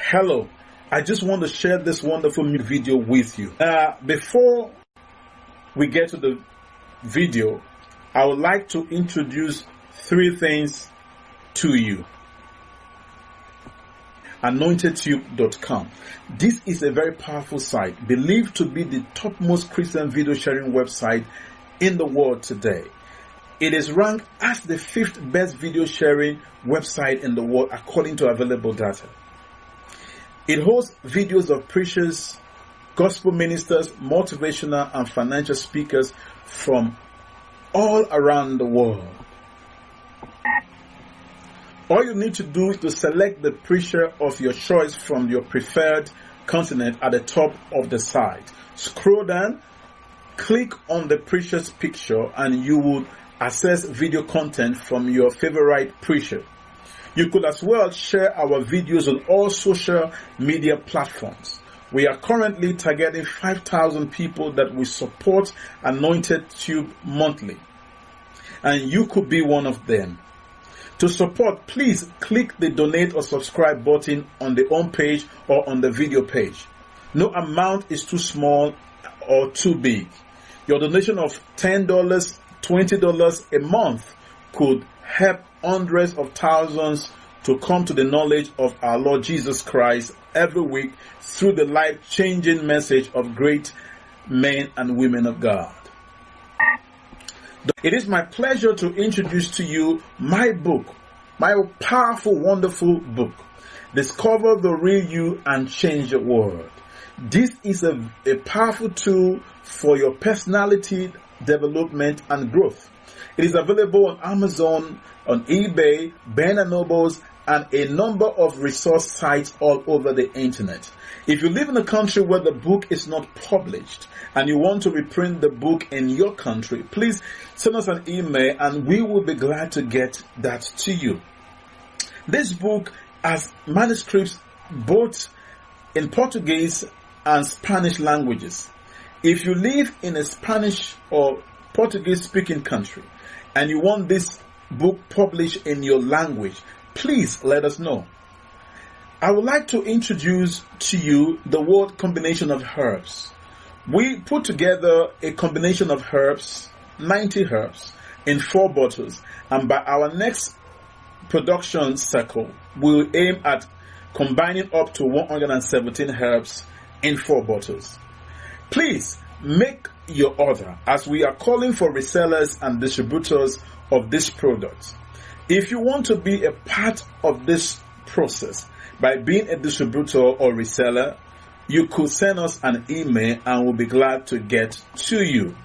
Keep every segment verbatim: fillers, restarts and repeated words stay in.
Hello, I just want to share this wonderful new video with you. Uh, before we get to the video, I would like to introduce three things to you. anointed tube dot com. This is a very powerful site, believed to be the topmost Christian video sharing website in the world today. It is ranked as the fifth best video sharing website in the world according to available data. It hosts videos of preachers, gospel ministers, motivational and financial speakers from all around the world. All you need to do is to select the preacher of your choice from your preferred continent at the top of the site. Scroll down, click on the preacher's picture, and you will access video content from your favorite preacher. You could as well share our videos on all social media platforms. We are currently targeting five thousand people that will support Anointed Tube monthly, and you could be one of them. To support, please click the donate or subscribe button on the home page or on the video page. No amount is too small or too big. Your donation of ten dollars, twenty dollars a month could help hundreds of thousands to come to the knowledge of our Lord Jesus Christ every week through the life-changing message of great men and women of God. It is my pleasure to introduce to you my book, my powerful, wonderful book, Discover the Real You and Change the World. This is a, a powerful tool for your personality development and growth. It is available on Amazon, on eBay, Barnes and Nobles, and a number of resource sites all over the internet. If you live in a country where the book is not published and you want to reprint the book in your country, please send us an email and we will be glad to get that to you. This book has manuscripts both in Portuguese and Spanish languages. If you live in a Spanish or Portuguese speaking country and you want this book published in your language, please let us know. I would like to introduce to you the word combination of herbs. We put together a combination of herbs, ninety herbs, in four bottles, and by our next production cycle, we'll aim at combining up to one hundred seventeen herbs in four bottles. Please make your order, as we are calling for resellers and distributors of this product. If you want to be a part of this process by being a distributor or reseller, you could send us an email and we'll be glad to get to you.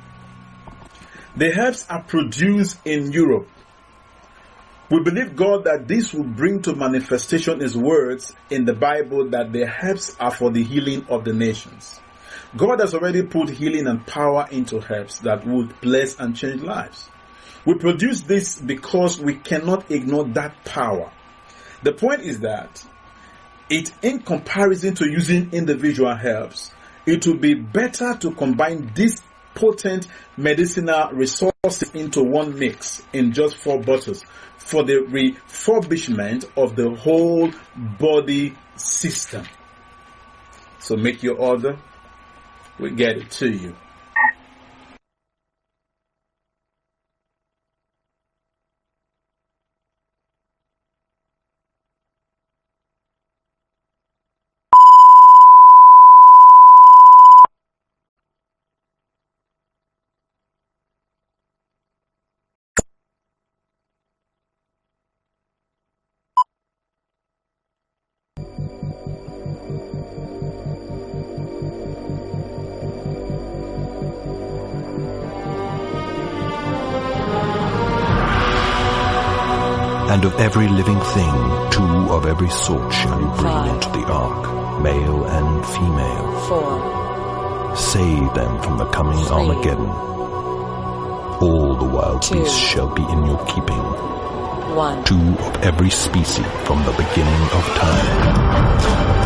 The herbs are produced in Europe. We believe God that this will bring to manifestation His words in the Bible that the herbs are for the healing of the nations. God has already put healing and power into herbs that would bless and change lives. We produce this because we cannot ignore that power. The point is that it, in comparison to using individual herbs, it would be better to combine these potent medicinal resources into one mix in just four bottles for the refurbishment of the whole body system. So make your order. We'll get it to you. And of every living thing, two of every sort shall you bring Five. into the ark, male and female. Four. Save them from the coming Three. Armageddon. All the wild Two. beasts shall be in your keeping, One. two of every species from the beginning of time.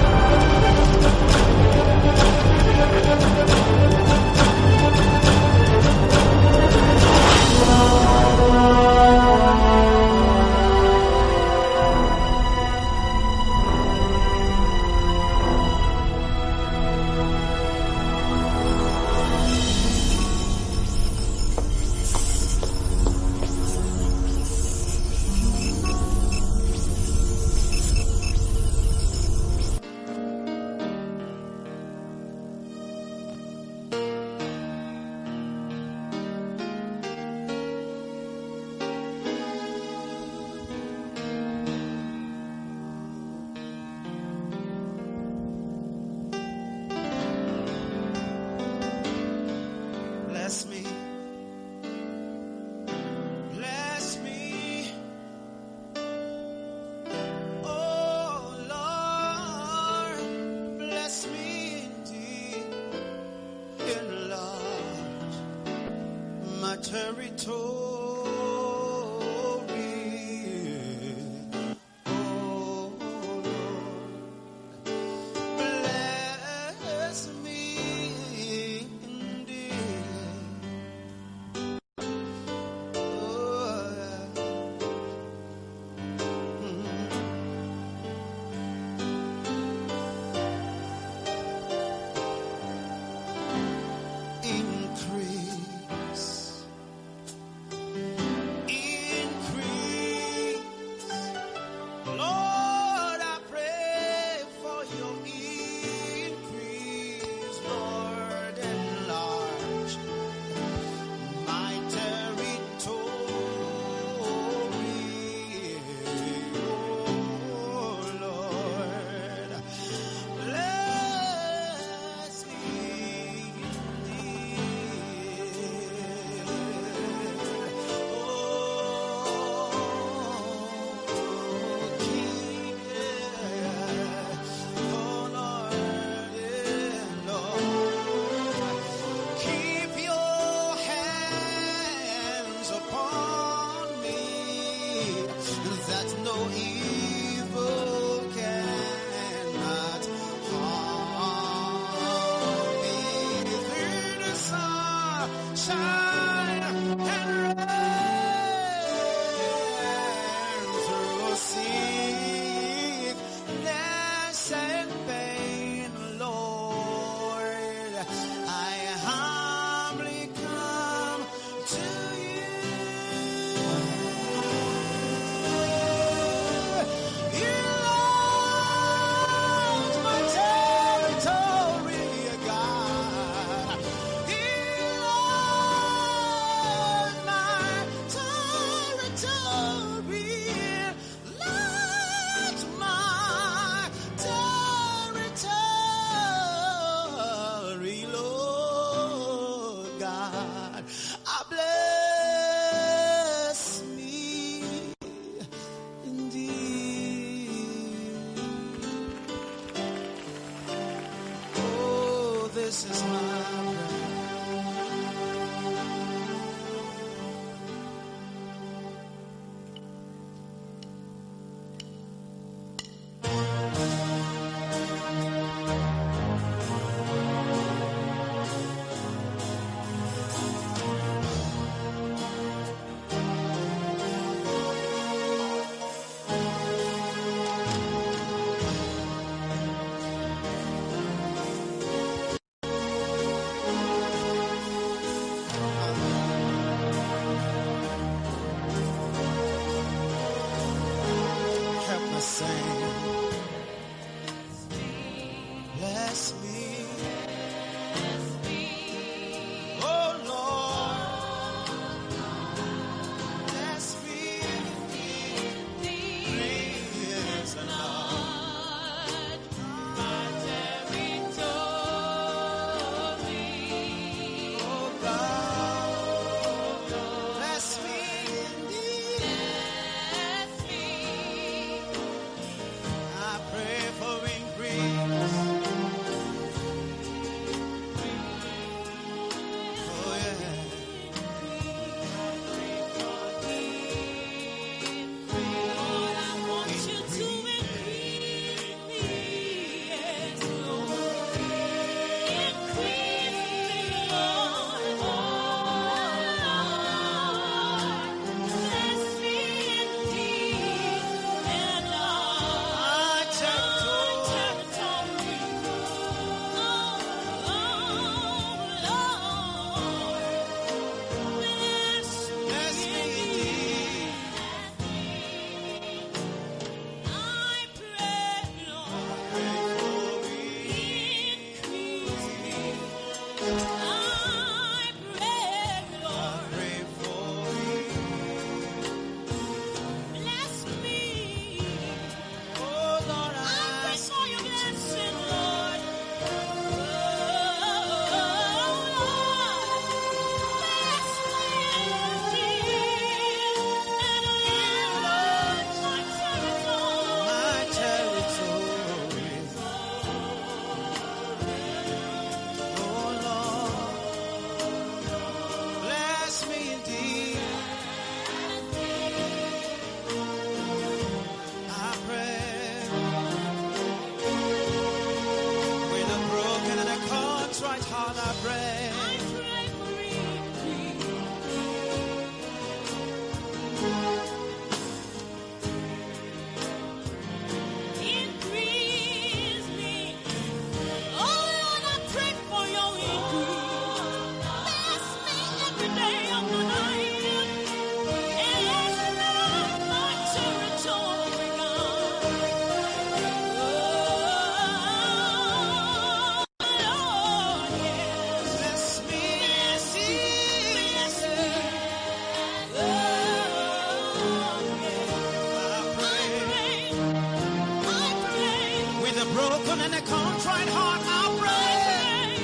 With a broken and a contrite heart, I pray.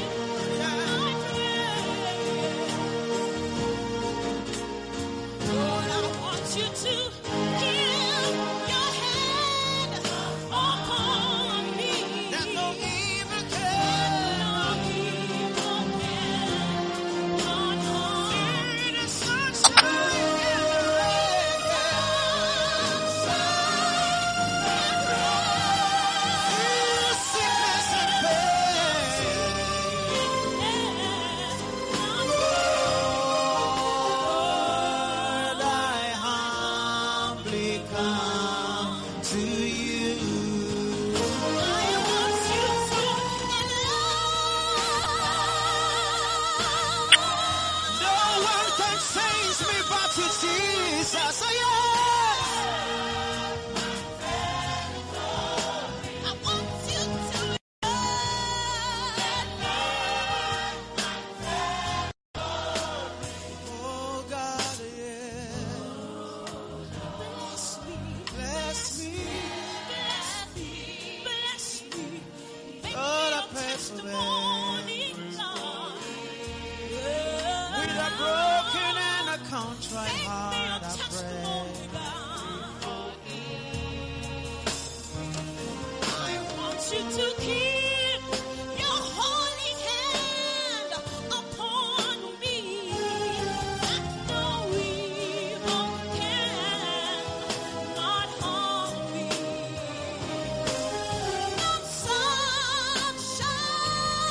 Lord, I want you to give your hand upon me. That no evil can, No evil can, not harm in the sunshine and the rain, through sickness and Lord, I humbly come to you. I want you to No one can change me but you, Jesus. Oh, yes. I want you to Oh, God, yeah. bless me, Bless me. bless me. Make Lord, I me pray a for them. testimony, Lord. With a broken and a contrite Make me heart, a I pray. testimony, God. I want you to keep your holy hand upon me, that no evil can not harm me. Not sunshine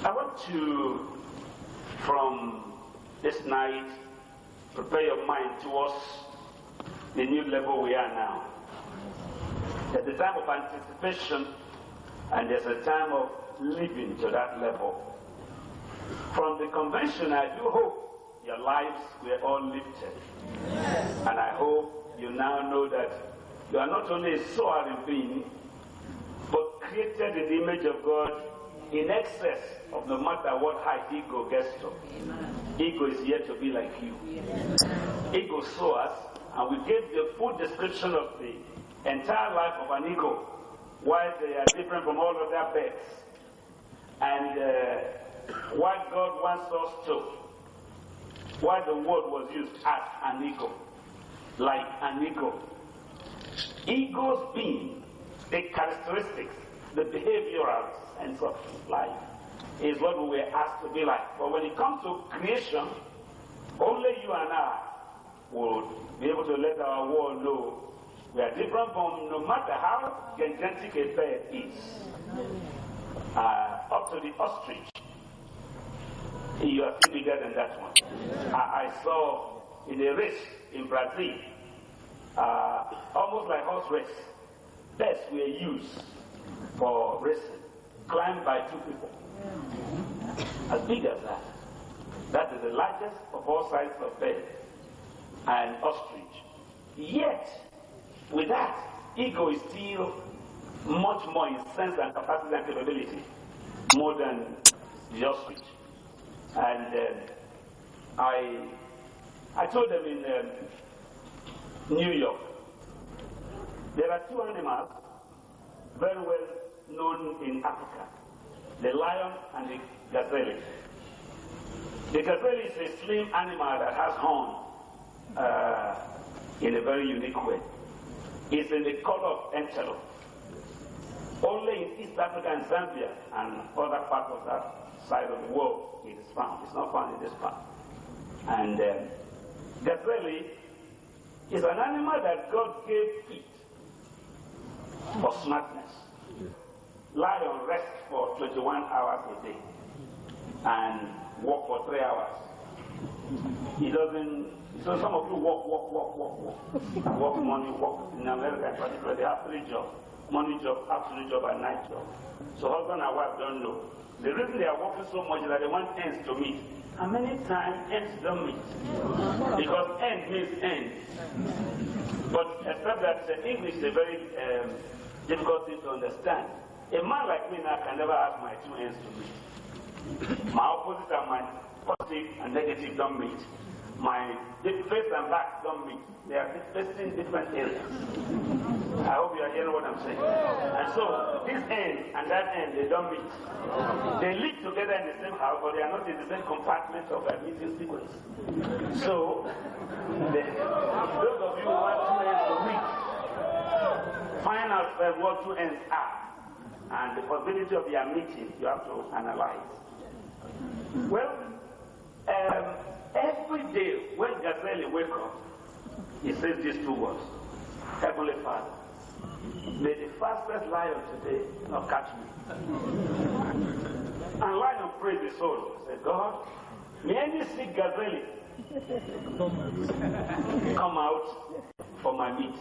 I want to, from this night, prepare your mind towards the new level we are now. There's a time of anticipation and there's a time of living to that level. From the convention, I do hope your lives were all lifted. And I hope you now know that you are not only a soaring being, but created in the image of God in excess of no matter what height ego gets to. Ego is yet to be like you. Ego soars, and we gave the full description of the entire life of an ego, why they are different from all other birds, and uh, what God wants us to, why the word was used as an ego, like an ego. Egos being the characteristics, the behavioral sense of life, is what we were asked to be like. But when it comes to creation, only you and I would be able to let our world know we are different from no matter how gigantic a bird is. Uh, up to the ostrich, you are still bigger than that one. I, I saw in a race in Brazil, uh, almost like horse race, birds were used for racing, climbed by two people. As big as that. That is the largest of all sizes of bird and ostrich. Yet, with that, ego is still much more in sense and capacity and capability, more than the ostrich. And uh, I, I told them in um, New York, there are two animals very well known in Africa, the lion and the gazelle. The gazelle is a slim animal that has horn uh, in a very unique way. It's in the color of antelope. Only in East Africa and Zambia and other parts of that side of the world it is found. It's not found in this part. And um, gazelle is an animal that God gave feet for smartness. Lion rests for twenty-one hours a day and walk for three hours. He doesn't. So some of you walk, walk, walk, walk, walk. Walk morning, walk in America in particular. They have three jobs: morning job, afternoon job, and night job. So husband and wife don't know. The reason they are working so much is that they want ends to meet. And many times ends don't meet because end means end. But except that the English is a very um, difficult thing to understand. A man like me now can never have my two ends to meet. My opposite and my positive and negative don't meet. My face and back don't meet. They are facing different areas. I hope you are hearing what I'm saying. And so this end and that end, they don't meet. They live together in the same house, but they are not in the same compartment of a meeting sequence. So the, those of you who want two ends to meet, find out what two ends are. And the possibility of their meeting, you have to analyze. Well, um, every day when Gazelle wakes up, he says these two words: Heavenly Father, may the fastest lion today not catch me. And lion prays the soul. He said, God, may any sick gazelle come out for my meat.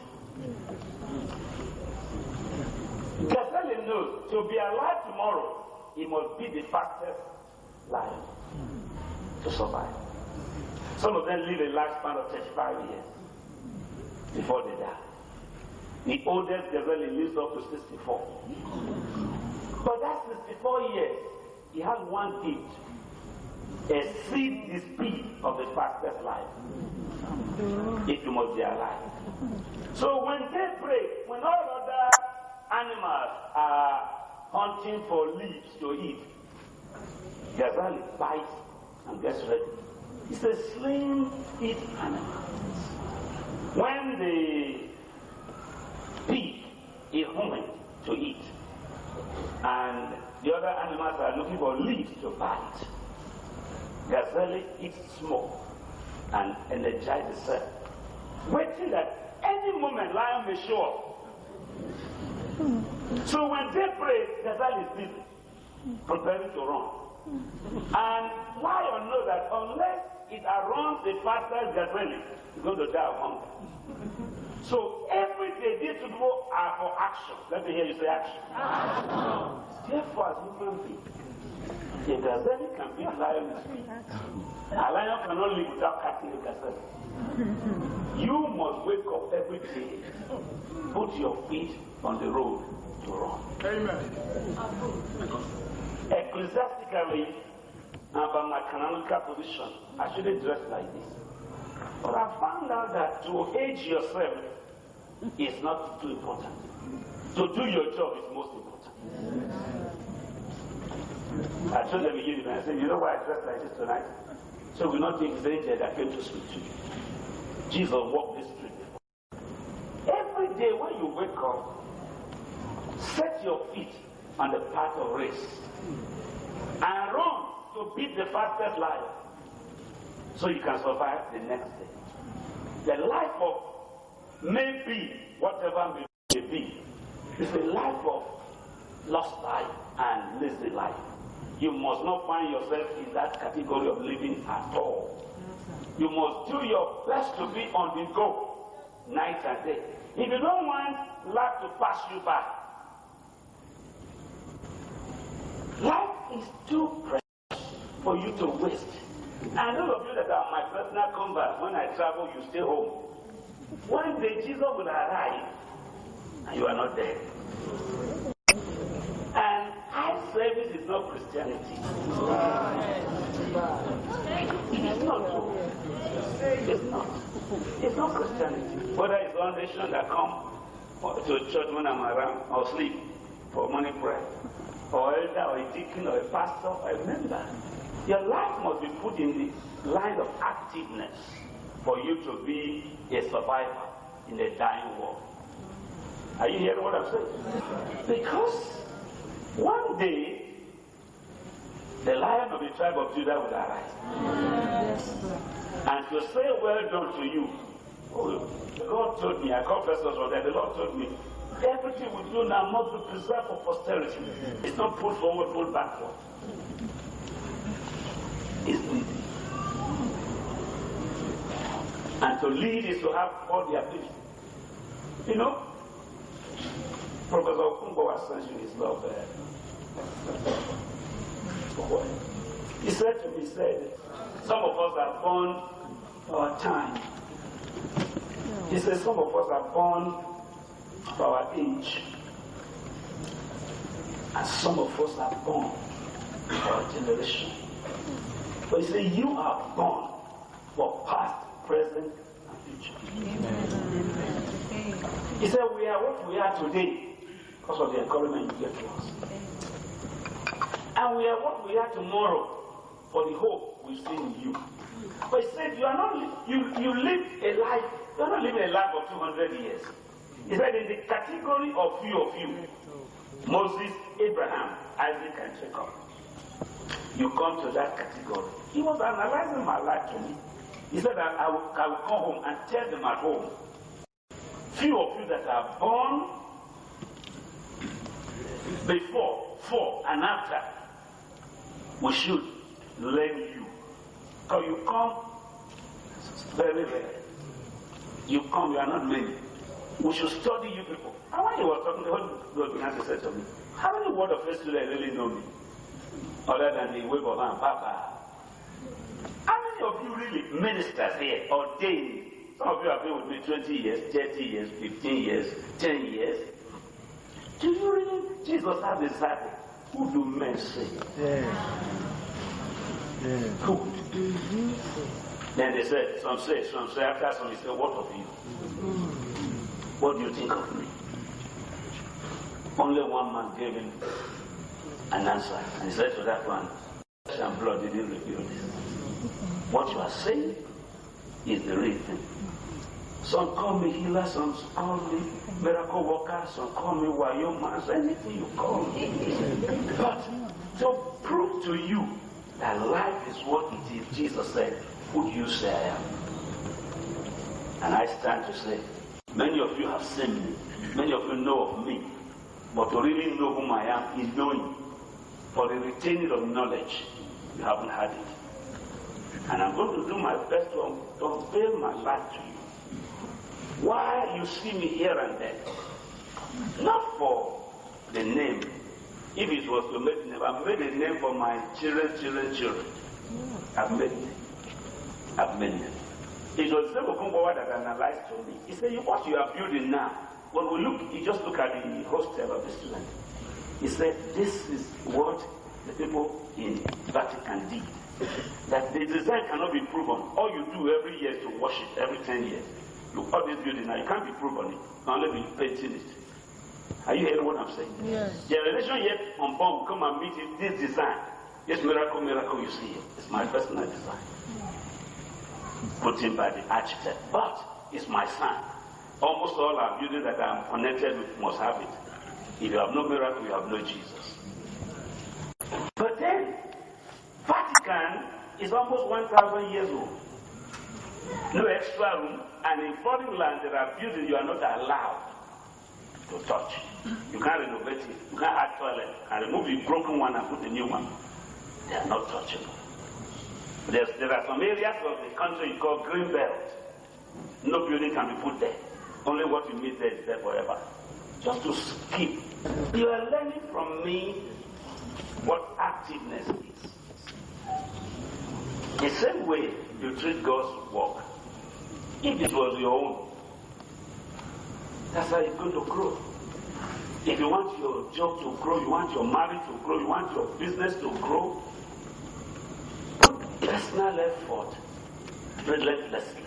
Gazelle knows to be alive tomorrow, he must be the fastest lion to survive. Some of them live a lifespan of thirty-five years before they die. The oldest gazelle lives up to sixty-four. But that sixty-four years, he has one gift: exceed the speed of the fastest life. If you must be alive. So when they pray, when all other animals are hunting for leaves to eat, gazelle bites and gets ready. It's a slim eat animal. When the pig is hungry to eat, and the other animals are looking for leaves to bite, gazelle eats small and energizes itself, waiting that any moment lion may show up. So when they pray, gazelle is busy, preparing to run. And lion knows that unless it runs the fastest gathering, it's going to die of hunger. So every day these people are for action. Let me hear you say action. action. Therefore, as human beings, a gazelle can beat a lion. A lion cannot live without catching a gazelle. You must wake up every day, put your feet on the road to run. Amen. Ecclesiastically, and by my canonical position, I shouldn't dress like this. But I found out that to age yourself is not too important. To do your job is most important. I told them again, I said, you know why I dressed like this tonight? So we not think it's the angel that came to speak to you. Jesus walked this street before. Every day when you wake up, set your feet on the path of race and run to beat the fastest lion so you can survive the next day. The life of maybe whatever may be is a life of lost life and lazy life. You must not find yourself in that category of living at all. You must do your best to be on the go night and day. If you don't want life to pass you by, life is too precious for you to waste. And all of you that are my personal convert, when I travel, you stay home. One day Jesus will arrive, and you are not there. And eye service is not Christianity. It's not true. It's not. It's not Christianity. Whether it's one nation that come to a church when I'm around, or sleep for morning prayer, or elder, or a deacon, or a pastor, or a member. Your life must be put in the line of activeness for you to be a survivor in a dying world. Are you hearing what I'm saying? Because one day, the Lion of the tribe of Judah will arise. And to say well done to you, oh, the Lord told me, I confess also that the Lord told me, everything we do now must be preserved for posterity. It's not put forward, put backward. It's leading. And to lead is to have all the ability. You know, Professor Okunbo was saying his love. Uh, he said to me, he said, some of us are born for our time. He said, some of us are born for our age. And some of us are born for our generation. But he said, you are born for past, present, and future. He said, we are what we are today because of the encouragement you get to us. And we are what we are tomorrow for the hope we see in you. But he said, you are not, you, you live a life, you are not living a life of two hundred years. He said, in the category of few of you, Moses, Abraham, Isaac, and Jacob, you come to that category. He was analyzing my life to me. He said that I will, I will come home and tell them at home. Few of you that are born before, for, and after, we should learn you. Because you come very rare. You come, you are not many. We should study you people. And when he was talking, the Holy God began to say to me, how many word of faith do they really know me? Other than the wave of hand, Papa. How many of you really ministers here, ordained? Some of you have been with me twenty years, thirty years, fifteen years, ten years. Do you really? Jesus had a disciple. Who do men say? Yeah. Yeah. Who? Mm-hmm. Then they said, some say, some say, after some, he said, what of you? Mm-hmm. What do you think of me? Only one man gave him an answer. And he said to that one, flesh and blood didn't reveal this. What you are saying is the real thing. Some call me healer, some call me miracle worker, some call me wayo man, anything you call me. But to prove to you that life is what it is, Jesus said, who do you say I am? And I stand to say, many of you have seen me, many of you know of me, but to really know whom I am is knowing. for the retaining of knowledge, you haven't had it. And I'm going to do my best to unveil my life to you. Why you see me here and there? Not for the name. If it was to make a name, I've made a name for my children, children, children. I've made it. I've made it. It was the Okumbawa that analyzed to me. He said, what you are building now, when we look, you just look at the hostel of the student. He said, this is what the people in Vatican did. That the design cannot be proven. All you do every year is to wash it, every ten years. Look, all this building now, you can't be proven it. You can only be painting it. Are you hearing what I'm saying? Yes. Generation yet unborn will come and meet it, this design. This miracle, miracle you see here. It's my personal design. Put in by the architect. But it's my son. Almost all our buildings that I'm connected with must have it. If you have no miracle, you have no Jesus. But then, Vatican is almost one thousand years old. No extra room, and in foreign land there are buildings you are not allowed to touch. You can't renovate it. You can't add toilet. And remove the broken one and put the new one. They are not touchable. There's, there are some areas of the country you call green belt. No building can be put there. Only what you meet there is there forever. Just to skip. You are learning from me what activeness is. The same way you treat God's work. If it was your own, that's how it's going to grow. If you want your job to grow, you want your marriage to grow, you want your business to grow, put personal effort relentlessly.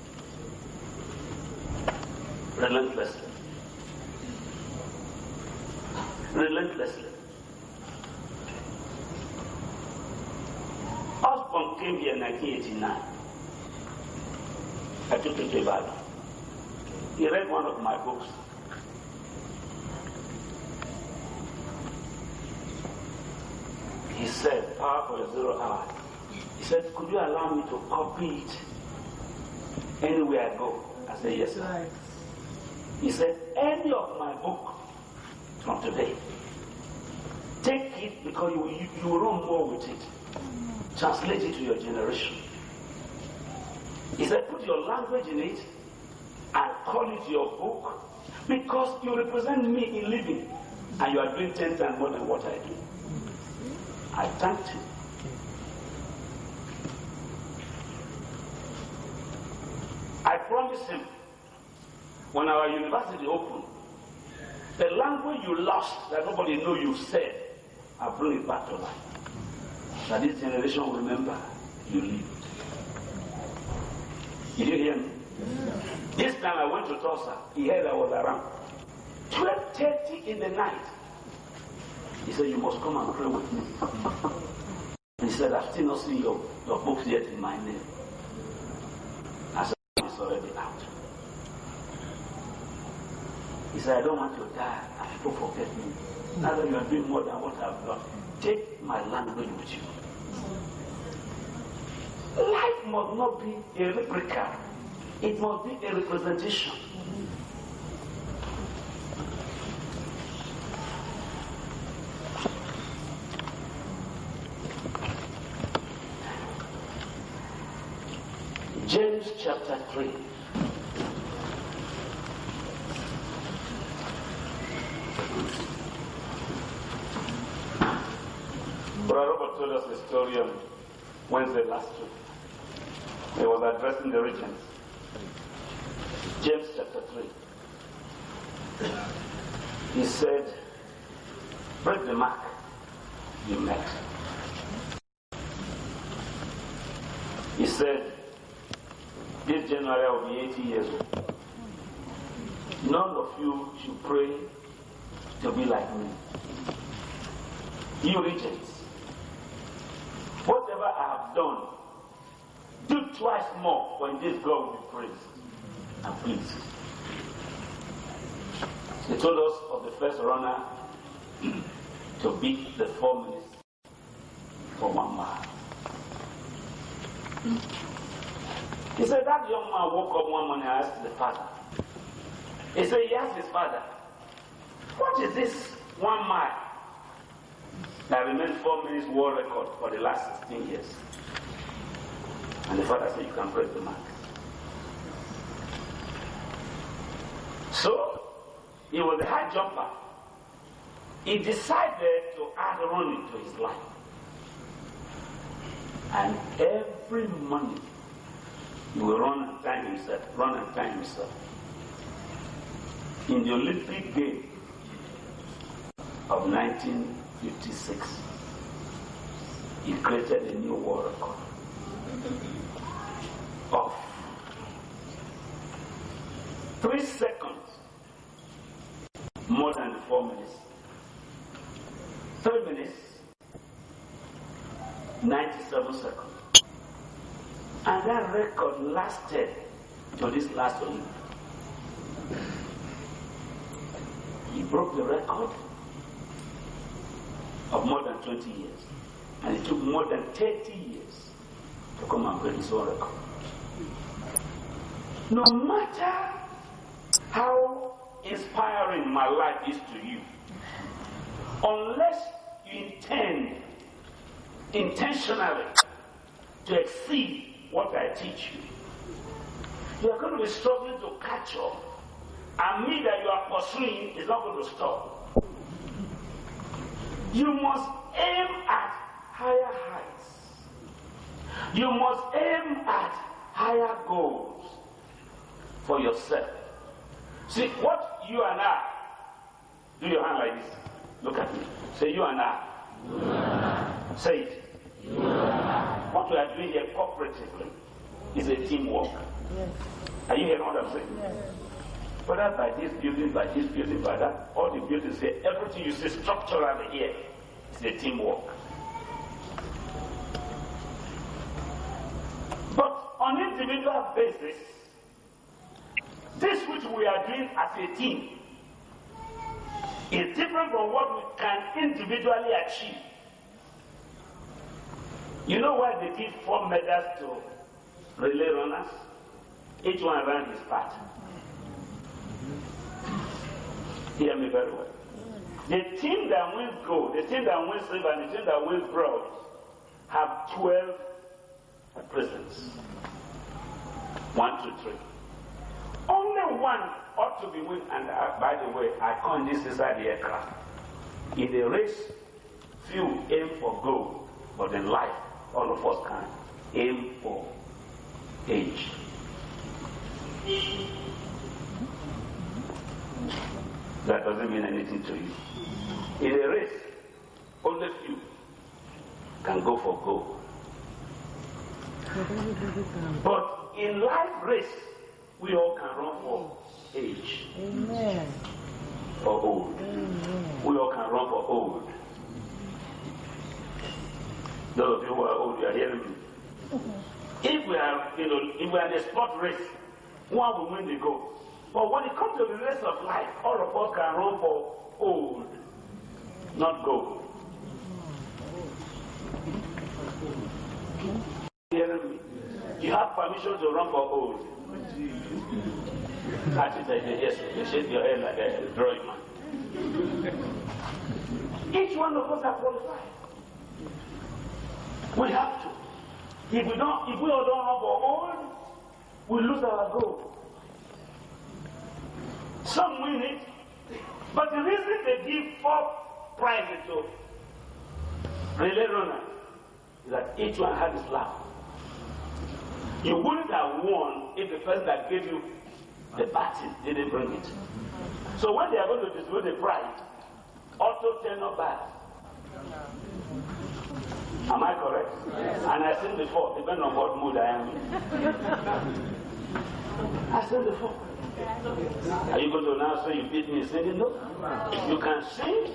Relentlessly. Relentlessly. Osborne came here in nineteen eighty-nine. I took him to Ibadan. He read one of my books. He said, Power for a Zero Hour. He said, could you allow me to copy it anywhere I go? I said, yes, sir. He said, any of my book from today, take it because you, you, you will run more with it. Translate it to your generation. He said, put your language in it and call it your book because you represent me in living and you are doing ten times more than what I do. I thanked him. I promised him when our university opened, the language you lost that nobody knew you said, I'll bring it back to life. That this generation will remember you lived. Did you hear me? This time I went to Tulsa. He heard I was around. twelve thirty in the night. He said, you must come and pray with me. He said, I've still not seen your, your books yet in my name. I said, it's already out. He said, I don't want to die and people forget me. Now that you are doing more than what I've done, take my language with you. Life must not be a replica. It must be a representation. James chapter three. Brother Robert told us a story on Wednesday last week. He was addressing the regents. James chapter three. He said, break the mark you met. He said, this January I will be eighty years old. None of you should pray to be like me. You regents, whatever I have done, do twice more, for in this God will be praised and pleased. He told us of the first runner to beat the four minutes for one mile. He said that young man woke up one morning and asked the father. He said he asked his father, what is this one mile? That remained four minutes world record for the last sixteen years. And the father said, you can press the mark. So, he was a high jumper. He decided to add running to his life. And every morning, he will run and time himself, run and time himself. In the Olympic Games of nineteen fifty-six, he created a new world record of three seconds more than the four minutes. Three minutes, ninety-seven seconds. And that record lasted to this last Olympics. He broke the record of more than twenty years. And it took more than thirty years to come and break his own record. No matter how inspiring my life is to you, unless you intend intentionally to exceed what I teach you, you are going to be struggling to catch up. And me that you are pursuing is not going to stop. You must aim at higher heights. You must aim at higher goals for yourself. See, what you and I, do your hand like this. Look at me. Say, you and I. You and I. Say it. You and I. What we are doing here cooperatively is a teamwork. Yes. Are you hearing what I'm saying? Yes. Whether by this building, by this building, by that, all the buildings here, everything you see structurally here is a teamwork. But on an individual basis, this which we are doing as a team is different from what we can individually achieve. You know why they give four medals to relay runners? Each one ran his part. Hear me very well. The team that wins gold, the team that wins silver, and the team that wins bronze have twelve presidents. One, two, three. Only one ought to be win. And uh, by the way, I call this inside the aircraft. In the race, few aim for gold, but in life, all of us can aim for age. That doesn't mean anything to you. In a race, only few can go for gold. But in life race, we all can run for age. Amen. For old. Amen. We all can run for old. Those of you who are old, you are hearing me. If we are, you know, if we are in a sport race, one will win the gold. But when it comes to the race of life, all of us can run for old, not gold. Hearing me? You have permission to run for old. Actually, yes, you shake your head like a drawing man. Each one of us are qualified. We have to. If we don't, if we all don't run for old, we lose our goal. Some win it, but the reason they give four prizes to relay runners is that each one had his lap. You wouldn't have won if the person that gave you the baton didn't bring it. So when they are going to distribute the prize, also turn up back. Am I correct? Yes. And I said before, depending on what mood I am in. I said before. Are you going to now say you beat me singing? No. You can sing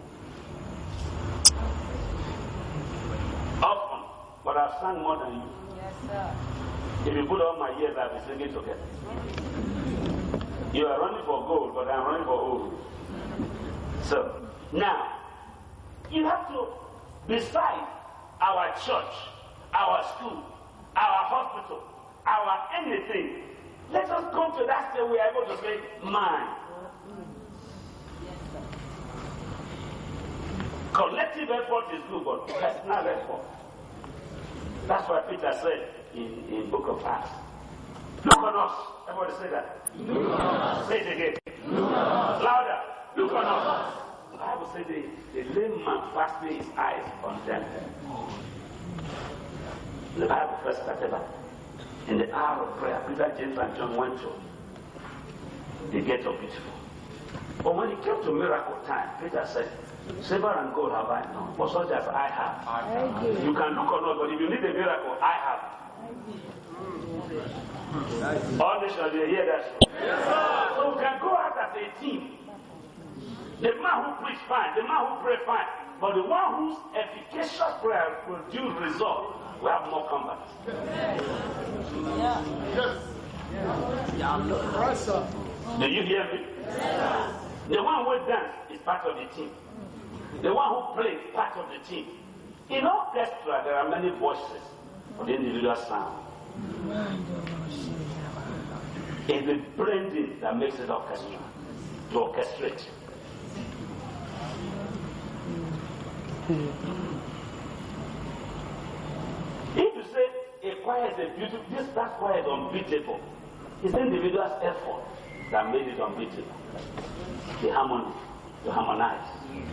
often, but I've sung more than you. Yes, sir. If you put all my years, I'll be singing together. You are running for gold, but I'm running for old. So, now, you have to, beside our church, our school, our hospital, our anything, let us come to that stage we are able to say, mine. Collectively collective effort is good, but personal effort. That's what Peter said in in Book of Acts. Look on us. Everybody say that. Look on us. Say it again. Look on us. Louder. Look on us. The Bible says the, the lame man fastened his eyes on them. The Bible first started that. In the hour of prayer, Peter, James, and John went to the gate of Beautiful. But when it came to miracle time, Peter said, silver and gold have I none, but such as I have. I you. you can look on us, but if you need a miracle, I have. All nations, you hear that? Yes, so we can go out as a team. The man who preach fine, the man who pray fine, but the one whose efficacious prayer produce result, we have more combat. Yeah. Yes. Yeah. Do you hear me? Yes. The one who dance is part of the team. The one who plays is part of the team. In orchestra, there are many voices for the individual sound. It's the blending that makes it orchestra, to orchestrate. If you say a choir is a beautiful, this that choir is unbeatable. It's the individual's effort that made it unbeatable. The harmony, to harmonize.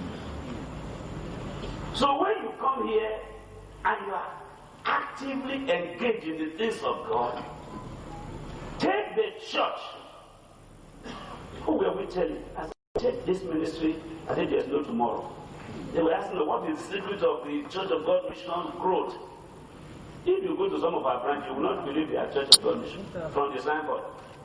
So when you come here and you are actively engaged in the things of God, take the church. Who were we telling? I said, take this ministry, I said there's no tomorrow. They were asking me, what is the secret of the Church of God Mission growth? If you go to some of our branches, you will not believe they are Church of God Mission from the signboard.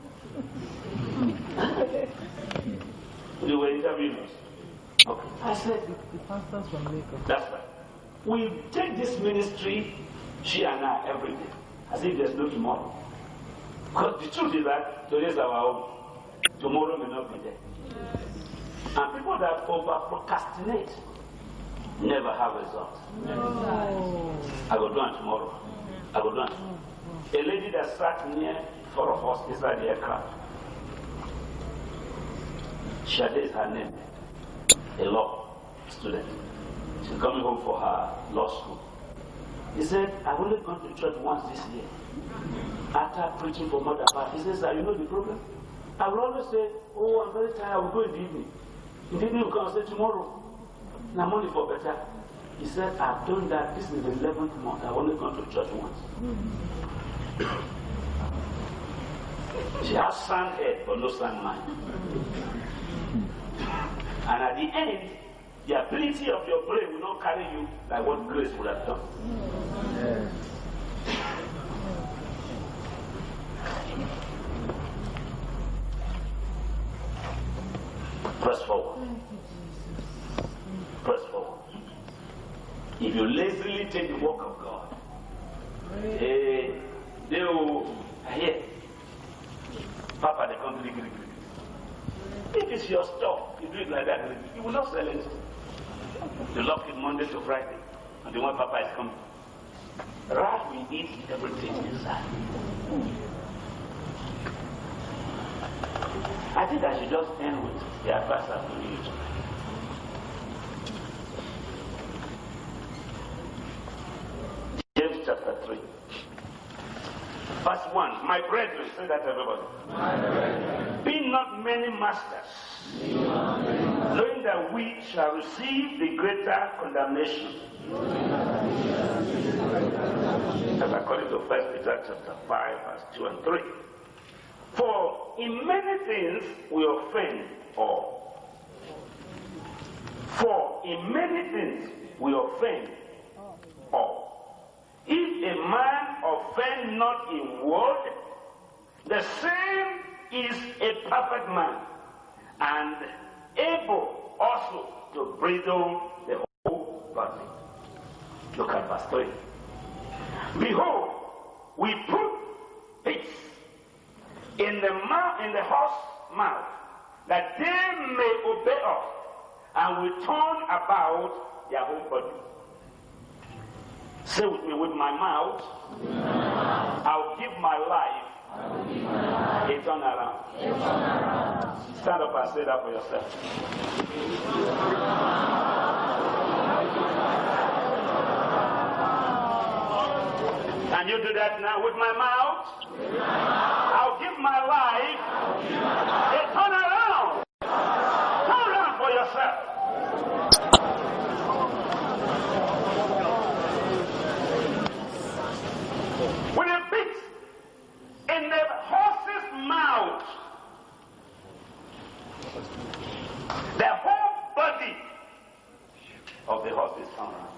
They were interviewing us. Okay. I said, that's right. We take this ministry, she and I, every day, as if there's no tomorrow. Because the truth is that today is our own. Tomorrow may not be there. And people that over procrastinate never have results. No. I will do it tomorrow. I will do it. A lady that sat near four of us inside the aircraft. Shade is her name. A law student. She's coming home for her law school. He said, I've only gone to church once this year. After preaching for Mother Part, he says, you know the problem? I will always say, oh, I'm very tired, I will go in the evening. In the evening, you can say tomorrow. Now, money for better. He said, I've done that. This is the eleventh month. I've only gone to church once. She has sound head, but no sound mind. And at the end, the ability of your brain will not carry you like what grace would have done. Yeah. Press forward. Press forward. If you lazily take the work of God, eh, they will hear. Papa, they come to the If it's your stuff, you do it like that, you will not sell it. You lock it Monday to Friday, and the one Papa is coming. Rat will eat everything inside. I think I should just end with the advice I'm going to use. James chapter three. Verse one. My brethren, say that everybody. My brethren. Be not many masters, Be not many masters, knowing that we shall receive the greater condemnation. As according to First Peter chapter five, verse two and three. For in many things we offend all. For in many things we offend all. If a man offend not in word, the same is a perfect man, and able also to bridle the whole body. Look at verse three. Behold, we put bits in the mouth, in the horse mouth, that they may obey us, and we turn about their whole body. Say with me, with my mouth, with my mouth I'll give my life, I'll give my life a turn around. A turn around. Stand up and say that for yourself. Can you do that now with my mouth? I'll give my life a turnaround. Turn around for yourself. With a bit in the horse's mouth, the whole body of the horse is turned around.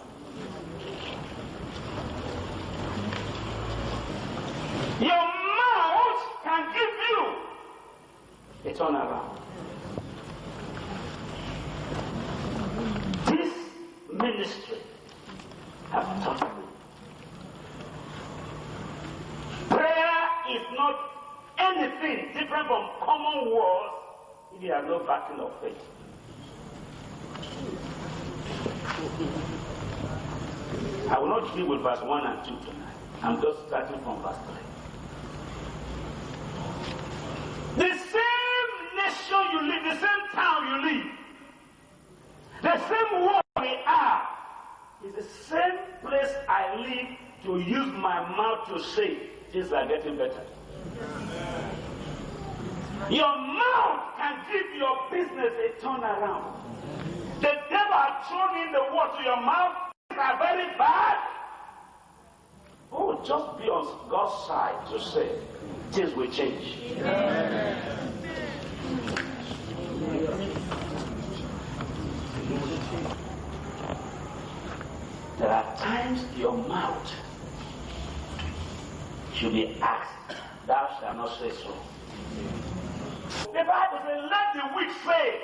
Your mouth can give you a turnaround. This ministry has taught me. Prayer is not anything different from common words if you have no backing of faith. I will not deal with verse one and two tonight. I'm just starting from verse three. The same nation you live, the same town you live, the same world we are, is the same place I live to use my mouth to say things are getting better. Your mouth can give your business a turnaround. The devil has thrown in the word to your mouth. Things are very bad. Oh, just be on God's side to say things will change. Amen. There are times your mouth should be asked, thou shalt not say so. The Bible says, let the weak say.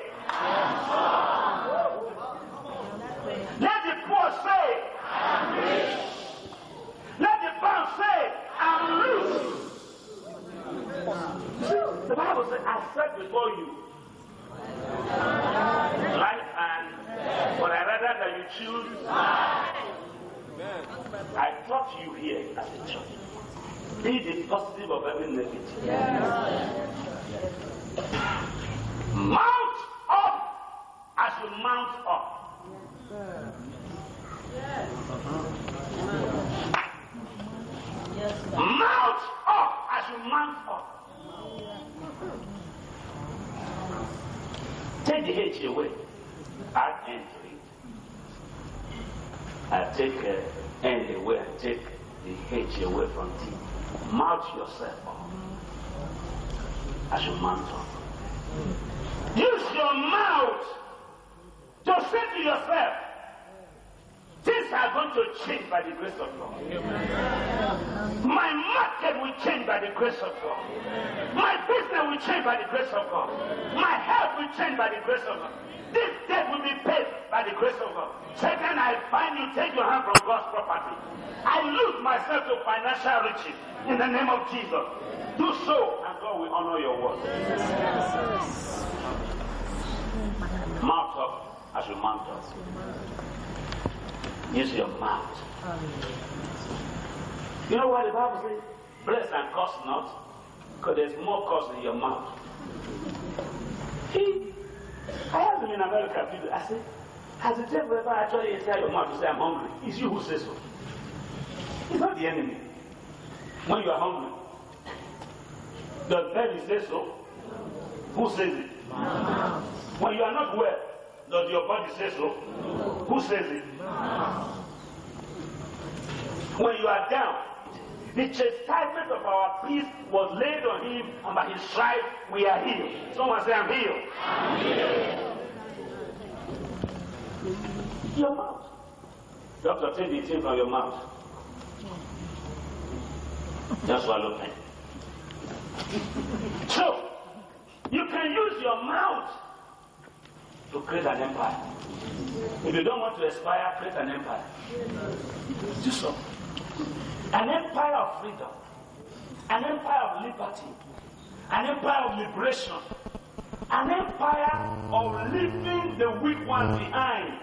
Let the poor say, I'm rich. Let the bound say, I'm loose. The Bible says, I said before you, life and but I rather that you choose. I taught you here as a church. Be the positive of every negative. Mount up as you mount up. Mount up as you mount up. Take the H away. Add N to it. I take uh, N away and take the H away from T. Mount yourself up as you mount up. Use your mouth to say to yourself, things are going to change by the grace of God. My market will change by the grace of God. My business will change by the grace of God. My health will change by the grace of God. This debt will be paid by the grace of God. Satan, I find you take your hand from God's property. I lose myself to financial riches in the name of Jesus. Do so, and God will honor your word. Mount up as you mount up. Use your mouth. You know what the Bible says? Bless and curse not, because there's more curse in your mouth. See, I asked him in America, people, I said, has the devil ever actually inside your mouth to say, I'm hungry? It's you who says so. It's not the enemy. When you are hungry, does the devil say so? Who says it? When you are not well, does your body say so? Who says it? When you are down, the chastisement of our peace was laid on him, and by his stripes we are healed. Someone say, I'm healed. I'm healed. Your mouth. Doctor, take the thing from your mouth. Just swallow pain. So, you can use your mouth to create an empire. If you don't want to aspire, create an empire. Do so. An empire of freedom. An empire of liberty. An empire of liberation. An empire of leaving the weak one behind.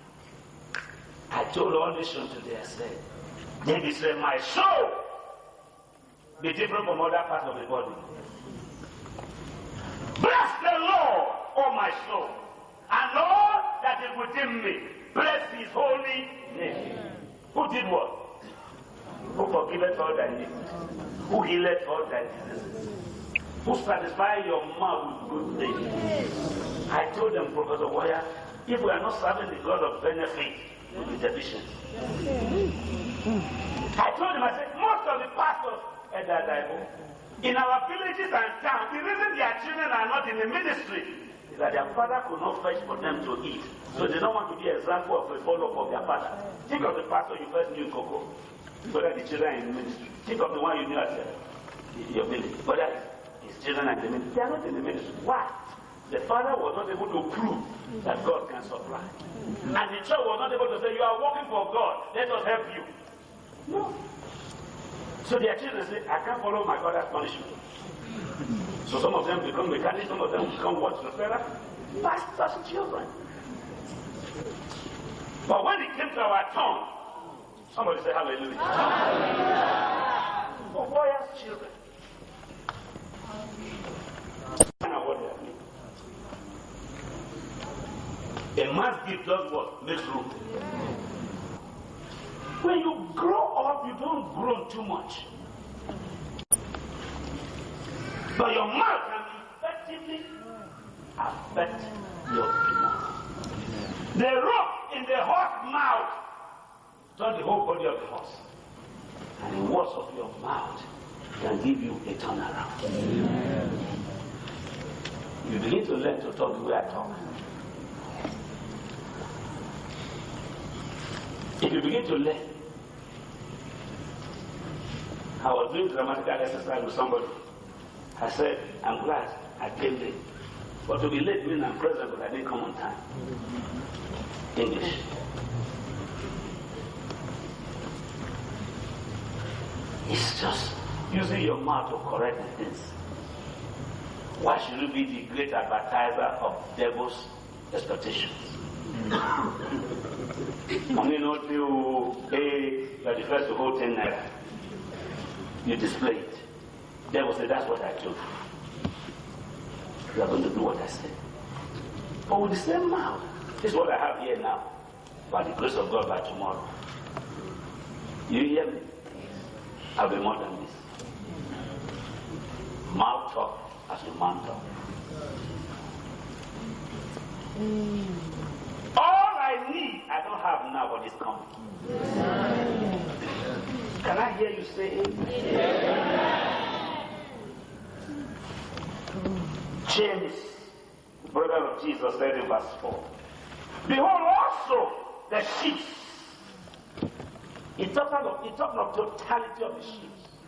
I told all nations today, I said, David said, my soul be different from other parts of the body. Bless the Lord, O my soul, and all that is within me. Bless his holy name. Who did what? Who forgiveth all thy iniquities? Who healeth all thy diseases? Who satisfies your mouth with good things? I told them, Professor Wire, if we are not serving the God of benefit, we'll be deficient. I told him, I said, most of the pastors at that Bible, in our villages and towns, the reason their children are not in the ministry is that their father could not fetch for them to eat. So they don't want to be an example of a follow-up of their father. Think of the pastor you first knew in Coco, whether the children are in the ministry. Think of the one you knew at your village, whether his children are in the ministry. They are not in the ministry. Why? The father was not able to prove that God can supply. And the church was not able to say, you are working for God, let us help you. No. So their children say, I can't follow my father's punishment. So some of them become mechanics, some of them become what? Pastors' children. But when it came to our turn, somebody say hallelujah. Hallelujah. For warriors' children. I know what they are doing. A man's gift does what? Makes room. When you grow up, you don't grow too much. But your mouth can effectively affect your tomorrow. The rope in the horse's mouth turns the whole body of the horse. And the words of your mouth can give you a turnaround. You begin to learn to talk the way I talk. If you begin to learn, I was doing grammatical exercise with somebody. I said, I'm glad I came late. But to be late means I'm present, but I didn't come on time. English. It's just using your mouth to correct the things. Why should you be the great advertiser of devil's expectations? Only not you pay, you are the first to hold ten naira. You display it. Devil said, that's what I told you. You are going to do what I said. But with the same mouth, this is what I have here now. By the grace of God, by tomorrow. You hear me? I'll be more than this. Mouth talk as your man talk. Mm. All I need, I don't have now, but it's coming. Yeah. Can I hear you say amen? Yeah. James, brother of Jesus, said in verse four, behold also the sheep. He talked of, he talked of totality of the sheep.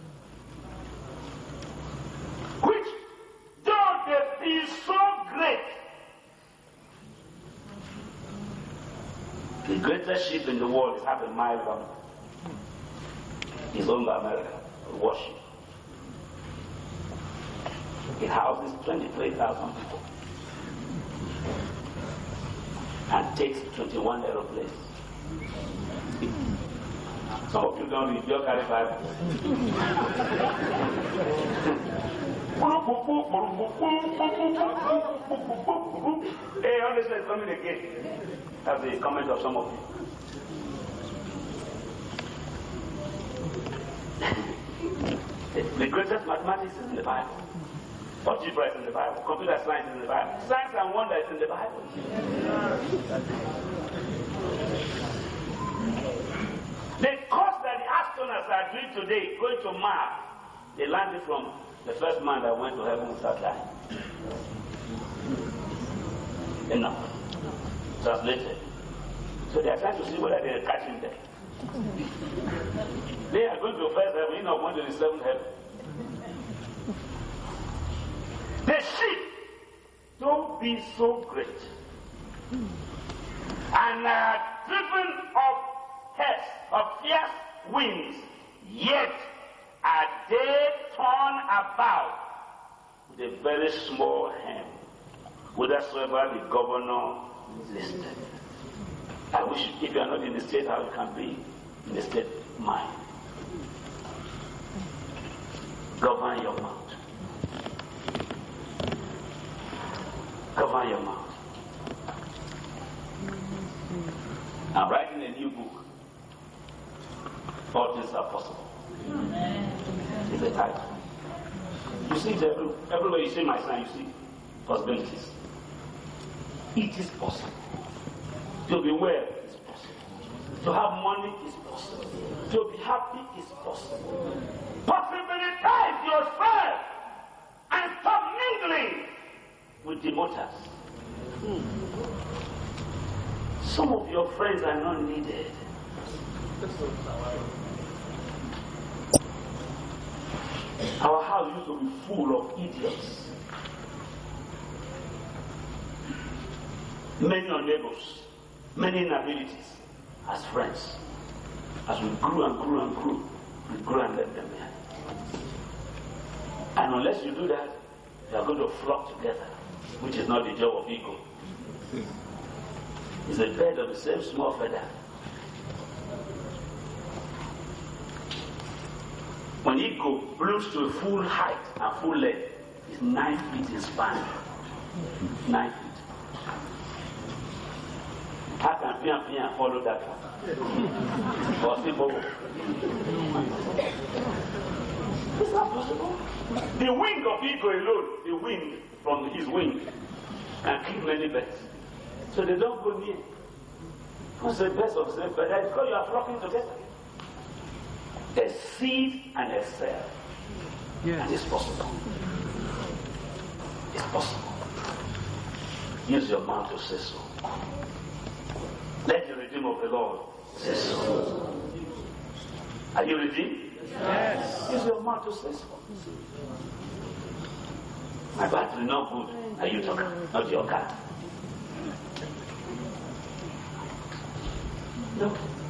Which, though they be so great, the greatest ship in the world is half a mile long. It's owned by America, a warship. It houses twenty-three thousand people and takes twenty-one aeroplanes. Some of you don't read your carry Bible. Hey, honestly, it's coming again. That's the comment of some of you. The greatest mathematics is in the Bible. Algebra is in the Bible. Computer science is in the Bible. Science and wonder is in the Bible. The course that the astronauts are doing today, going to Mars, they landed from the first man that went to heaven without dying. Enough. Translated. So they are trying to see whether they are catching them. They are going to first heaven, not going to the seventh heaven. The sheep don't be so great and are driven of heads of fierce winds, yet are they torn about with a very small hand, whithersoever the governor listed. I wish if you are not in the state, how you can be in the state mind. Govern your mouth. Govern your mouth. I'm writing a new book. All things are possible. It's a title. You see it every, everywhere you see my sign, you see possibilities. It is possible. To be well is possible. To have money is possible. To be happy is possible. Possibilize yourself and stop mingling with the mothers. Some of your friends are not needed. Our house used to be full of idiots. Many are neighbors, many inabilities as friends. As we grew and grew and grew, we grew and left them behind. And unless you do that, you are going to flock together, which is not the job of ego. It's a bird of the same small feather. When ego blooms to a full height and full length, it's nine feet in span. Nine feet. How can Pia Pia follow that one? Possible. It's not possible. The wing of ego alone, the wind from his wing, can kill many birds. So they don't go near. Who's the best of them? But that's because you are flocking together. A seed and a cell. Yes. And it's possible. It's possible. Use your mouth to say so. Let the Redeemer of the Lord say so. Are you redeemed? Yes. Use your mouth to say so. My battery not good. Are you talking? Not your car. No.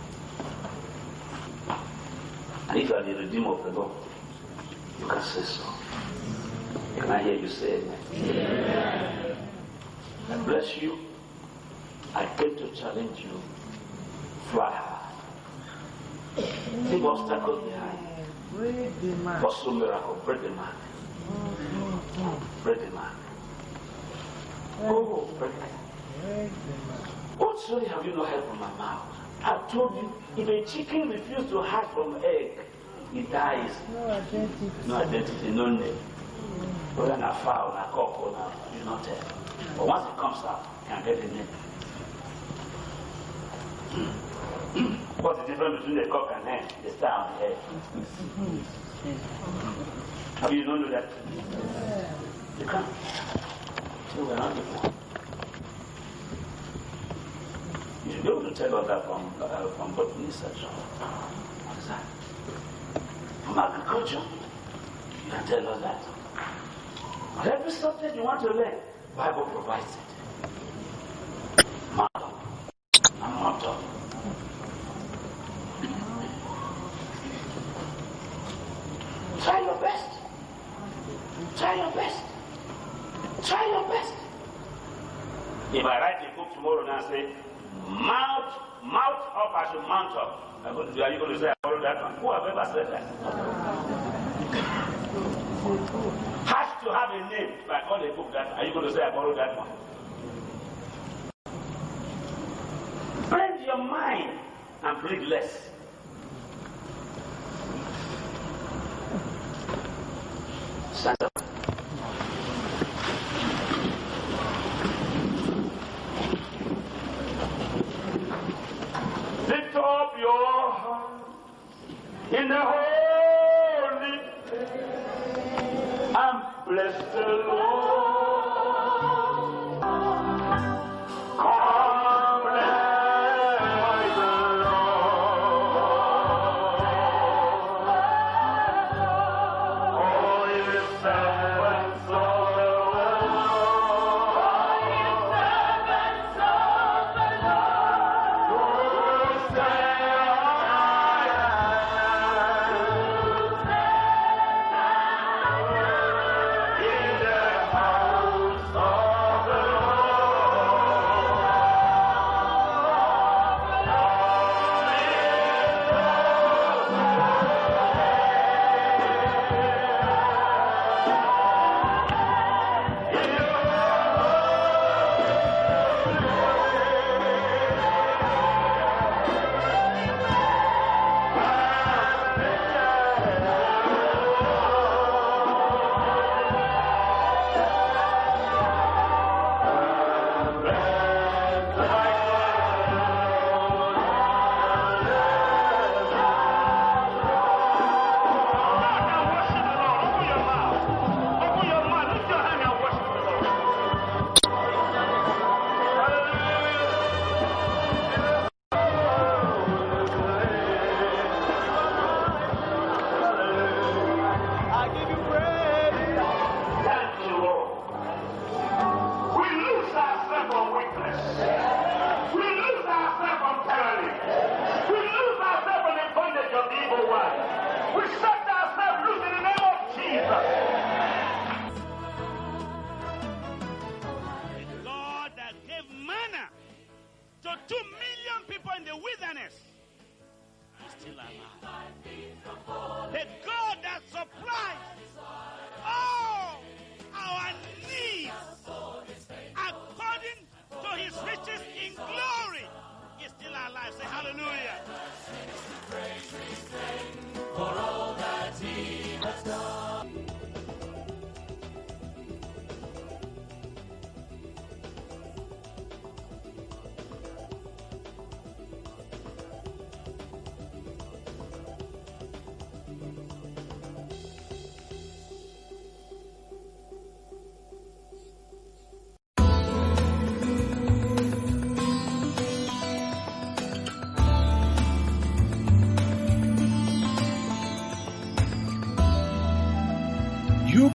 And if you are the Redeemer of the Lord, you can say so. Can I hear you say amen? Amen. I bless you. I came to challenge you. Fly high. Leave obstacles behind. Pursue miracle. Break the mark. Break the mark. Oh, break it. What story have you not heard from my mouth? I've told you, if a chicken refuses to hatch from egg, it dies. No identity. No identity, no name. Whether a fowl, a cock, or not, you not tell. But once it comes out, you can get the name. What's the difference between the cock and hen? The star and the egg. Have you not know that? You can't. So we're not different. You should be able to tell us that from, uh, from botany section. What is that? From agriculture, you can tell us that. But every subject you want to learn, Bible provides it. Motto. And motto. Try your best. Try your best. Try your best. If I write a book tomorrow and I say, Mount, mount up as you mount up. Are you going to say I borrowed that one? Who have ever said that? Has to have a name. If I call a book that, are you going to say I borrowed that one? Bend your mind and breathe less. Stand up. Lift up your heart in the holy place and bless the Lord. Come, bless the Lord. Oh, you servants of the Lord. Oh, you servants of the Lord. Who say, I am. Who say, in the house of the Lord. still alive. The God that supplies all our needs according to his riches in glory is still alive. Say hallelujah.